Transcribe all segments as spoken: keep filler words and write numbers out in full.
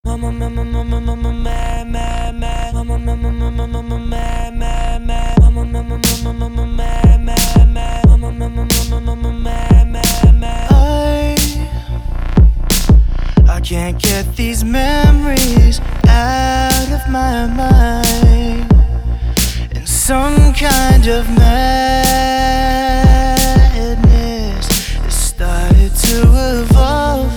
I can't get these memories out of my mind. In some kind of madness, it started to evolve.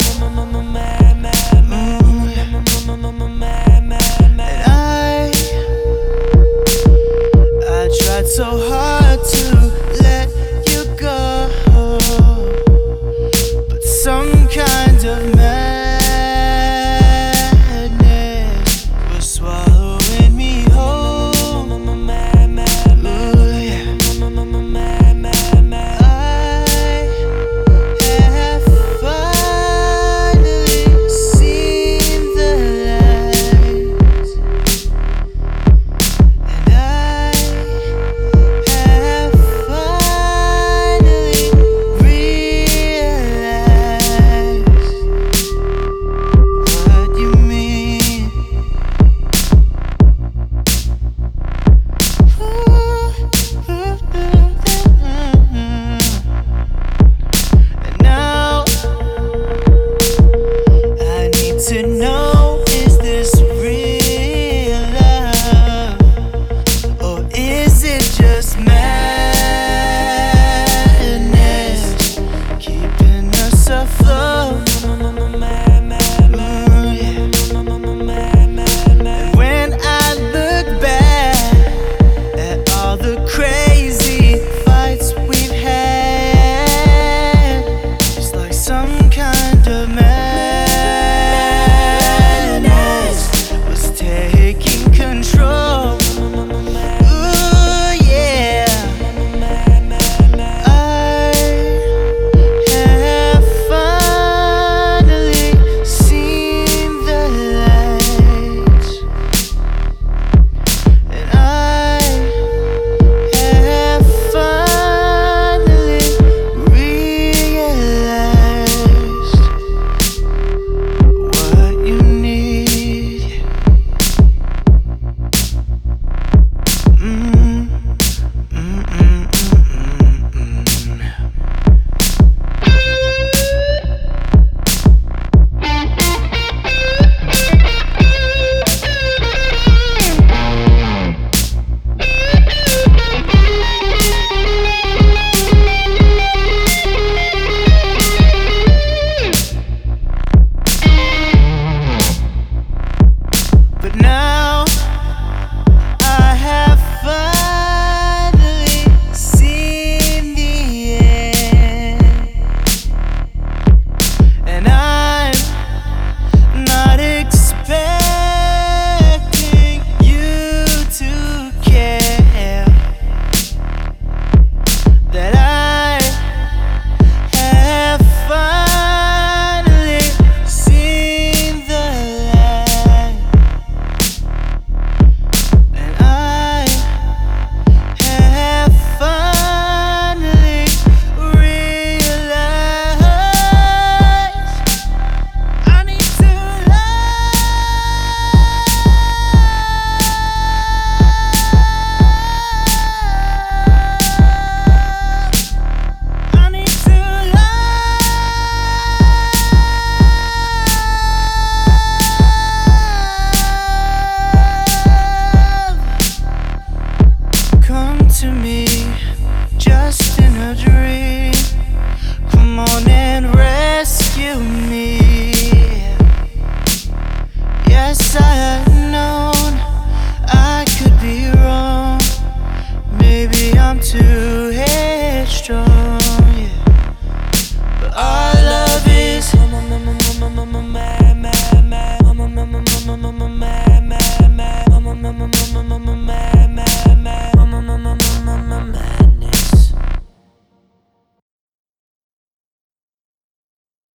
So hard to let you go, but some kind of madness was swallowing me whole. Ooh, yeah. I have finally seen the light, and I to know, is this real love, or is it just madness keeping us afloat? Ooh, yeah. And when I look back at all the crazy fights we've had, it's like some kind of madness control. Ooh, yeah. I have finally seen the light, and I have finally realized what you need. But now I have finally seen the end, and I'm not expecting you to care that I have finally seen the light. To me, just in a dream. Come on and rescue me. Yes, I had known I could be wrong. Maybe I'm too